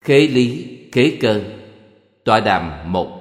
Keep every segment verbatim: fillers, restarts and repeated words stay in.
Khế lý, khế cơ. Tọa đàm một.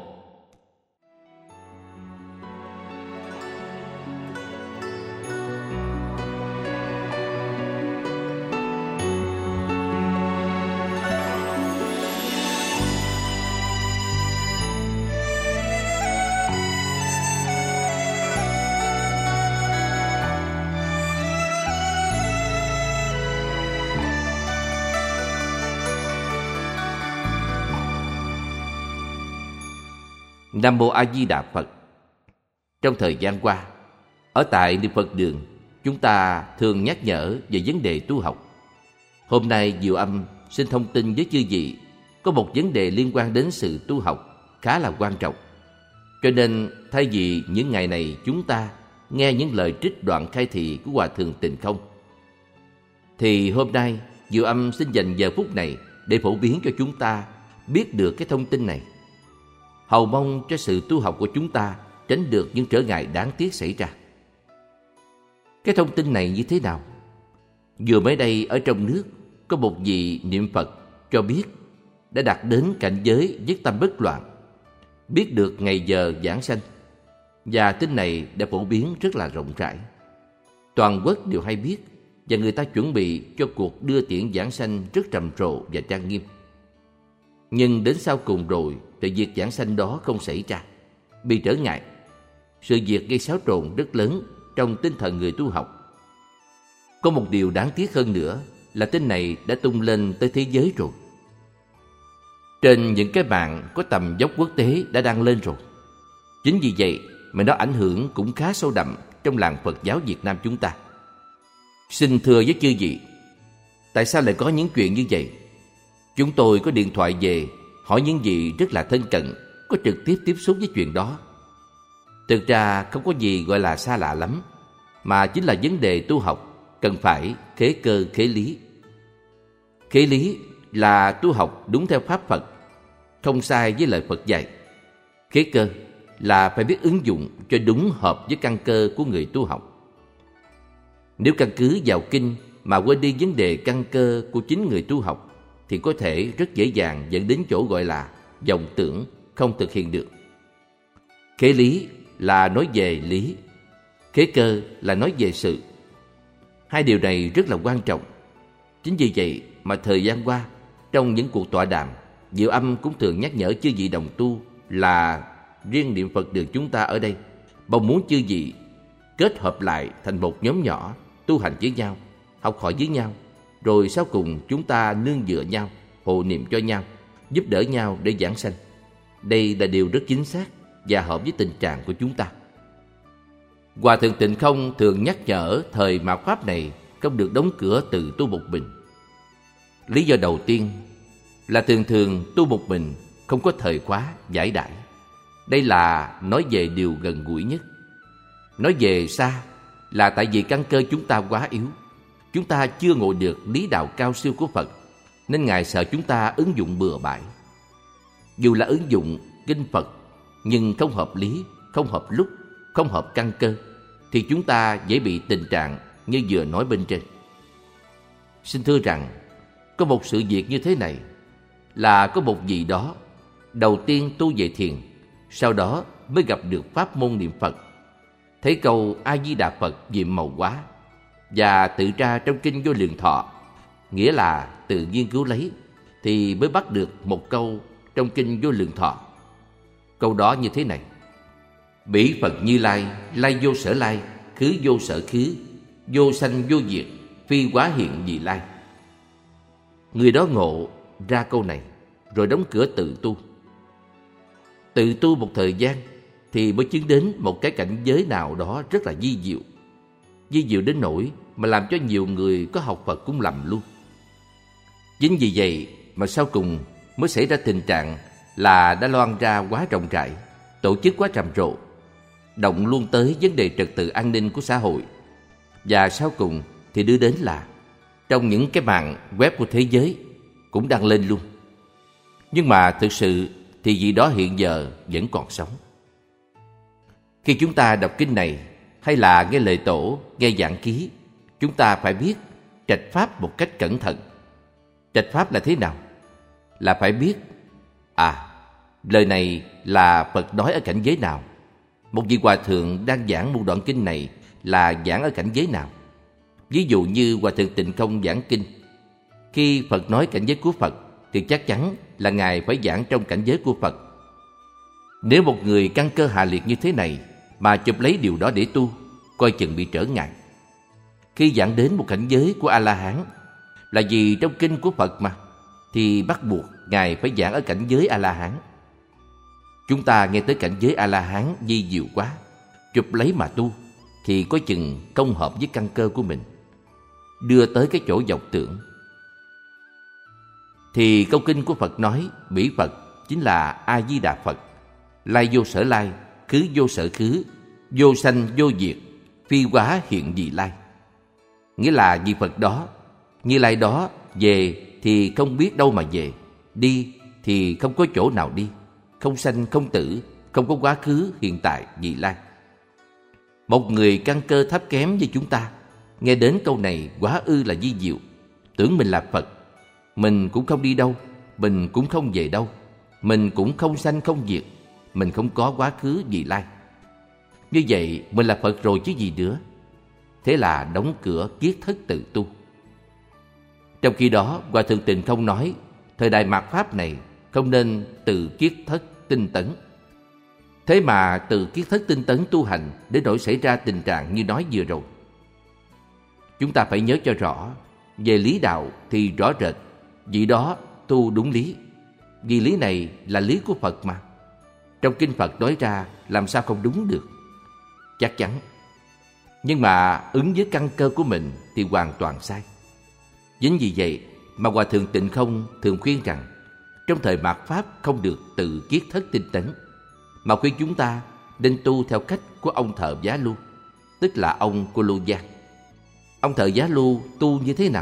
Nam Mô A Di Đà Phật. Trong thời gian qua, ở tại Niệm Phật Đường, chúng ta thường nhắc nhở về vấn đề tu học. Hôm nay Diệu Âm xin thông tin với chư vị có một vấn đề liên quan đến sự tu học khá là quan trọng. Cho nên thay vì những ngày này chúng ta nghe những lời trích đoạn khai thị của Hòa Thượng Tịnh Không, thì hôm nay Diệu Âm xin dành giờ phút này để phổ biến cho chúng ta biết được cái thông tin này. Hầu mong cho sự tu học của chúng ta tránh được những trở ngại đáng tiếc xảy ra. Cái thông tin này như thế nào? Vừa mới đây ở trong nước có một vị niệm Phật cho biết đã đạt đến cảnh giới nhất tâm bất loạn, biết được ngày giờ giảng sanh, và tin này đã phổ biến rất là rộng rãi. Toàn quốc đều hay biết, và người ta chuẩn bị cho cuộc đưa tiễn giảng sanh rất trầm trồ và trang nghiêm. Nhưng đến sau cùng rồi thì việc giảng sanh đó không xảy ra, bị trở ngại. Sự việc gây xáo trộn rất lớn trong tinh thần người tu học. Có một điều đáng tiếc hơn nữa là tin này đã tung lên tới thế giới rồi. Trên những cái mạng có tầm dốc quốc tế đã đăng lên rồi. Chính vì vậy mà nó ảnh hưởng cũng khá sâu đậm trong làng Phật giáo Việt Nam chúng ta. Xin thưa với chư vị, tại sao lại có những chuyện như vậy? Chúng tôi có điện thoại về hỏi những vị rất là thân cận, có trực tiếp tiếp xúc với chuyện đó. Thực ra không có gì gọi là xa lạ lắm, mà chính là vấn đề tu học cần phải khế cơ khế lý. Khế lý là tu học đúng theo pháp Phật, không sai với lời Phật dạy. Khế cơ là phải biết ứng dụng cho đúng hợp với căn cơ của người tu học. Nếu căn cứ vào kinh mà quên đi vấn đề căn cơ của chính người tu học, thì có thể rất dễ dàng dẫn đến chỗ gọi là vọng tưởng, không thực hiện được. Khế lý là nói về lý, khế cơ là nói về sự. Hai điều này rất là quan trọng. Chính vì vậy mà thời gian qua, trong những cuộc tọa đàm, Diệu Âm cũng thường nhắc nhở chư vị đồng tu là riêng Niệm Phật Đường chúng ta ở đây mong muốn chư vị kết hợp lại thành một nhóm nhỏ, tu hành với nhau, học hỏi với nhau, rồi sau cùng chúng ta nương dựa nhau, hộ niệm cho nhau, giúp đỡ nhau để giảng sanh. Đây là điều rất chính xác và hợp với tình trạng của chúng ta. Hòa Thượng Tịnh Không thường nhắc nhở thời mạt Pháp này không được đóng cửa tự tu một mình. Lý do đầu tiên là thường thường tu một mình không có thời khóa giải đãi. Đây là nói về điều gần gũi nhất. Nói về xa là tại vì căn cơ chúng ta quá yếu. Chúng ta chưa ngộ được lý đạo cao siêu của Phật, nên Ngài sợ chúng ta ứng dụng bừa bãi. Dù là ứng dụng kinh Phật, nhưng không hợp lý, không hợp lúc, không hợp căn cơ, thì chúng ta dễ bị tình trạng như vừa nói bên trên. Xin thưa rằng, có một sự việc như thế này, là có một vị đó đầu tiên tu về thiền, sau đó mới gặp được pháp môn niệm Phật, thấy câu A Di Đà Phật nhiệm màu quá, và tự tra trong kinh Vô Lượng Thọ, nghĩa là tự nghiên cứu lấy, thì mới bắt được một câu trong kinh Vô Lượng Thọ. Câu đó như thế này: Bỉ Phật Như Lai, lai vô sở lai, khứ vô sở khứ, vô sanh vô diệt, phi quá hiện vì lai. Người đó ngộ ra câu này, rồi đóng cửa tự tu. Tự tu một thời gian thì mới chứng đến một cái cảnh giới nào đó rất là vi diệu. Vi diệu đến nỗi mà làm cho nhiều người có học Phật cũng lầm luôn. Chính vì vậy mà sau cùng mới xảy ra tình trạng là đã loan ra quá rộng rãi, tổ chức quá trầm trồ, động luôn tới vấn đề trật tự an ninh của xã hội. Và sau cùng thì đưa đến là trong những cái mạng web của thế giới cũng đăng lên luôn. Nhưng mà thực sự thì vị đó hiện giờ vẫn còn sống. Khi chúng ta đọc kinh này hay là nghe lời tổ, nghe giảng ký, chúng ta phải biết trạch pháp một cách cẩn thận. Trạch pháp là thế nào? là phải biết, à, lời này là Phật nói ở cảnh giới nào. Một vị hòa thượng đang giảng một đoạn kinh này là giảng ở cảnh giới nào. Ví dụ như Hòa thượng Tịnh Không giảng kinh, khi Phật nói cảnh giới của Phật thì chắc chắn là Ngài phải giảng trong cảnh giới của Phật. Nếu một người căn cơ hạ liệt như thế này mà chụp lấy điều đó để tu, coi chừng bị trở ngại. Khi giảng đến một cảnh giới của A-la-hán, là vì trong kinh của Phật mà, thì bắt buộc Ngài phải giảng ở cảnh giới A-la-hán. Chúng ta nghe tới cảnh giới A-la-hán vi diệu quá, chụp lấy mà tu, thì có chừng không hợp với căn cơ của mình, đưa tới cái chỗ vọng tưởng. Thì câu kinh của Phật nói bỉ Phật chính là A-di-đà Phật, lai vô sở lai, khứ vô sở khứ, vô sanh vô diệt, phi hóa hiện vị lai. Nghĩa là vị Phật đó, Như Lai đó về thì không biết đâu mà về, đi thì không có chỗ nào đi, không sanh không tử, không có quá khứ hiện tại vị lai. Một người căn cơ thấp kém như chúng ta nghe đến câu này quá ư là vi diệu, tưởng mình là Phật. Mình cũng không đi đâu, mình cũng không về đâu, mình cũng không sanh không diệt, mình không có quá khứ vị lai. Như vậy mình là Phật rồi chứ gì nữa. Thế là đóng cửa kiết thất tự tu. Trong khi đó, Hòa thượng Tịnh Không nói thời đại mạt Pháp này không nên từ kiết thất tinh tấn. Thế mà từ kiết thất tinh tấn tu hành để đổi xảy ra tình trạng như nói vừa rồi. Chúng ta phải nhớ cho rõ, về lý đạo thì rõ rệt, vì đó tu đúng lý. Vì lý này là lý của Phật mà. Trong kinh Phật nói ra làm sao không đúng được? Chắc chắn. Nhưng mà ứng với căn cơ của mình thì hoàn toàn sai. Chính vì vậy mà Hòa thượng Tịnh Không thường khuyên rằng trong thời mạt Pháp không được tự kiết thất tinh tấn, mà khuyên chúng ta nên tu theo cách của ông thợ Giá Lưu, tức là ông Cô Lô Giang. Ông thợ Giá Lưu tu như thế nào?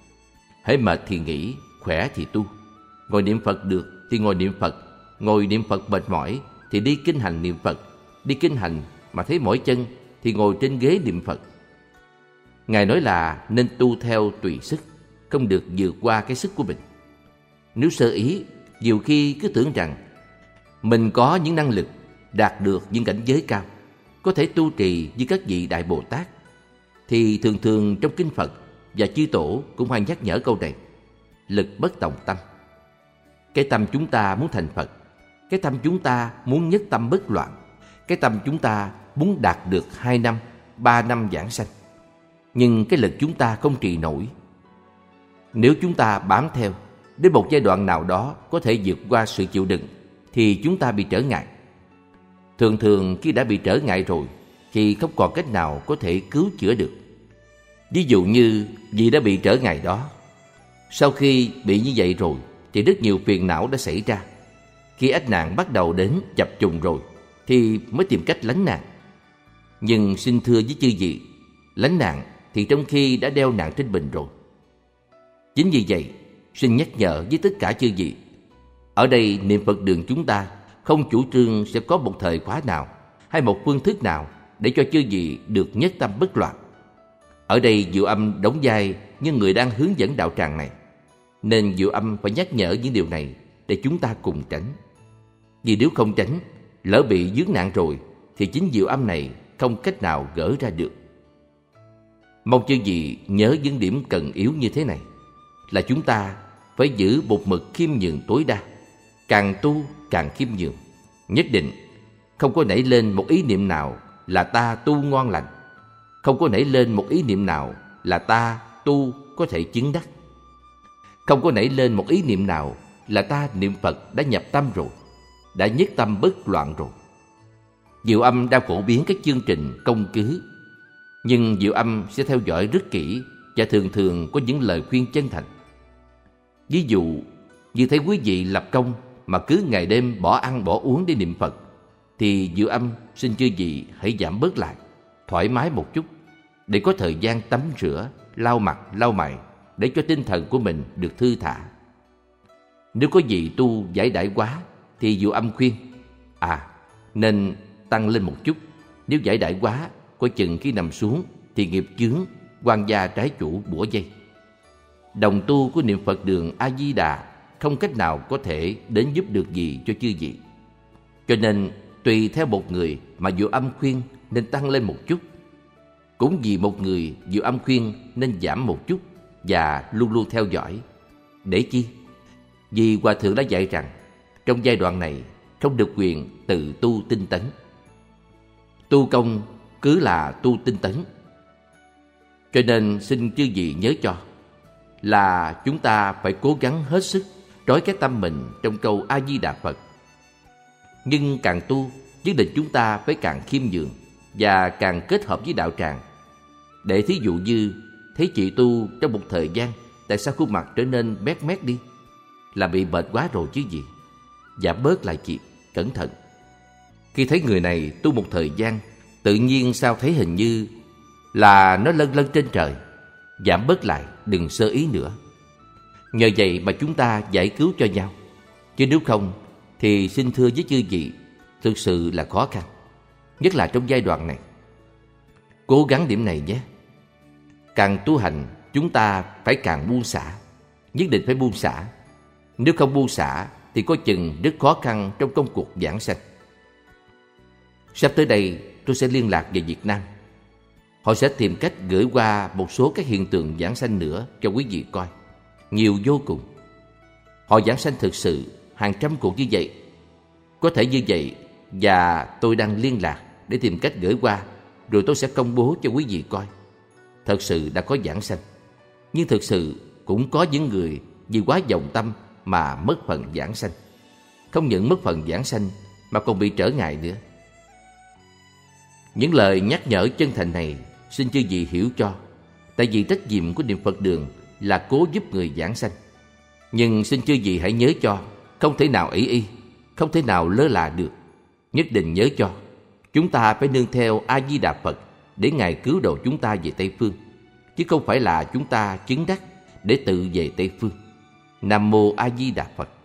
Hễ mệt thì nghỉ, khỏe thì tu. Ngồi niệm Phật được thì ngồi niệm Phật, ngồi niệm Phật mệt mỏi thì đi kinh hành niệm Phật, đi kinh hành mà thấy mỏi chân thì ngồi trên ghế niệm Phật. Ngài nói là nên tu theo tùy sức, không được vượt qua cái sức của mình. Nếu sơ ý, nhiều khi cứ tưởng rằng mình có những năng lực, đạt được những cảnh giới cao, có thể tu trì như các vị Đại Bồ Tát, thì thường thường trong kinh Phật và chư tổ cũng hay nhắc nhở câu này: lực bất tòng tâm. Cái tâm chúng ta muốn thành Phật, cái tâm chúng ta muốn nhất tâm bất loạn, cái tâm chúng ta muốn đạt được hai năm, ba năm giảng sanh. Nhưng cái lực chúng ta không trì nổi. Nếu chúng ta bám theo, đến một giai đoạn nào đó có thể vượt qua sự chịu đựng, thì chúng ta bị trở ngại. Thường thường khi đã bị trở ngại rồi thì không còn cách nào có thể cứu chữa được. Ví dụ như vì đã bị trở ngại đó, sau khi bị như vậy rồi thì rất nhiều phiền não đã xảy ra. Khi ách nạn bắt đầu đến chập trùng rồi thì mới tìm cách lánh nạn. Nhưng xin thưa với chư vị, lánh nạn thì trong khi đã đeo nạn trên mình rồi. Chính vì vậy, xin nhắc nhở với tất cả chư vị, ở đây niệm Phật đường chúng ta không chủ trương sẽ có một thời khóa nào hay một phương thức nào để cho chư vị được nhất tâm bất loạn. Ở đây Diệu Âm đóng vai như người đang hướng dẫn đạo tràng này, nên Diệu Âm phải nhắc nhở những điều này để chúng ta cùng tránh. Vì nếu không tránh, lỡ bị vướng nạn rồi thì chính Diệu Âm này không cách nào gỡ ra được. Mong chư vị nhớ những điểm cần yếu như thế này, là chúng ta phải giữ một mực khiêm nhường tối đa, càng tu càng khiêm nhường. Nhất định không có nảy lên một ý niệm nào là ta tu ngon lành, không có nảy lên một ý niệm nào là ta tu có thể chứng đắc, không có nảy lên một ý niệm nào là ta niệm Phật đã nhập tâm rồi, đã nhất tâm bất loạn rồi. Diệu Âm đang phổ biến các chương trình công cứ, nhưng Diệu Âm sẽ theo dõi rất kỹ và thường thường có những lời khuyên chân thành. Ví dụ như thấy quý vị lập công mà cứ ngày đêm bỏ ăn bỏ uống để niệm Phật, thì Diệu Âm xin chư vị hãy giảm bớt lại, thoải mái một chút, để có thời gian tắm rửa, lau mặt, lau mày, để cho tinh thần của mình được thư thả. Nếu có gì tu giải đãi quá thì Diệu Âm khuyên, à, nên tăng lên một chút. Nếu giải đãi quá, coi chừng khi nằm xuống thì nghiệp chướng, oan gia trái chủ bủa dây. Đồng tu của niệm Phật đường A Di Đà không cách nào có thể đến giúp được gì cho chư vị. Cho nên tùy theo một người mà Diệu Âm khuyên nên tăng lên một chút, cũng vì một người Diệu Âm khuyên nên giảm một chút, và luôn luôn theo dõi. Để chi? Vì Hòa Thượng đã dạy rằng trong giai đoạn này không được quyền tự tu tinh tấn. Tu công cứ là tu tinh tấn. Cho nên xin chư vị nhớ cho là chúng ta phải cố gắng hết sức trói cái tâm mình trong câu A-di-đà Phật. Nhưng càng tu, nhất định chúng ta phải càng khiêm nhường và càng kết hợp với đạo tràng. Để thí dụ như thấy chị tu trong một thời gian, tại sao khuôn mặt trở nên bét mét đi? Là bị mệt quá rồi chứ gì. Giảm bớt lại chị, cẩn thận. Khi thấy người này tu một thời gian, tự nhiên sao thấy hình như là nó lân lân trên trời. Giảm bớt lại, đừng sơ ý nữa. Nhờ vậy mà chúng ta giải cứu cho nhau. Chứ nếu không thì xin thưa với chư vị, thực sự là khó khăn, nhất là trong giai đoạn này. Cố gắng điểm này nhé. Càng tu hành, chúng ta phải càng buông xả. Nhất định phải buông xả. Nếu không buông xả thì có chừng rất khó khăn trong công cuộc giảng sanh. Sắp tới đây tôi sẽ liên lạc về Việt Nam. Họ sẽ tìm cách gửi qua một số các hiện tượng giảng sanh nữa cho quý vị coi. Nhiều vô cùng. Họ giảng sanh thực sự hàng trăm cuộc như vậy. Có thể như vậy, và tôi đang liên lạc để tìm cách gửi qua, rồi tôi sẽ công bố cho quý vị coi. Thật sự đã có giảng sanh. Nhưng thực sự cũng có những người vì quá vọng tâm mà mất phần giảng sanh. Không những mất phần giảng sanh mà còn bị trở ngại nữa. Những lời nhắc nhở chân thành này xin chư vị hiểu cho. Tại vì trách nhiệm của Niệm Phật Đường là cố giúp người giảng sanh. Nhưng xin chư vị hãy nhớ cho, không thể nào ỷ y, không thể nào lơ là được. Nhất định nhớ cho, chúng ta phải nương theo A-di-đà Phật để Ngài cứu độ chúng ta về Tây Phương, chứ không phải là chúng ta chứng đắc để tự về Tây Phương. Nam Mô A Di Đà Phật.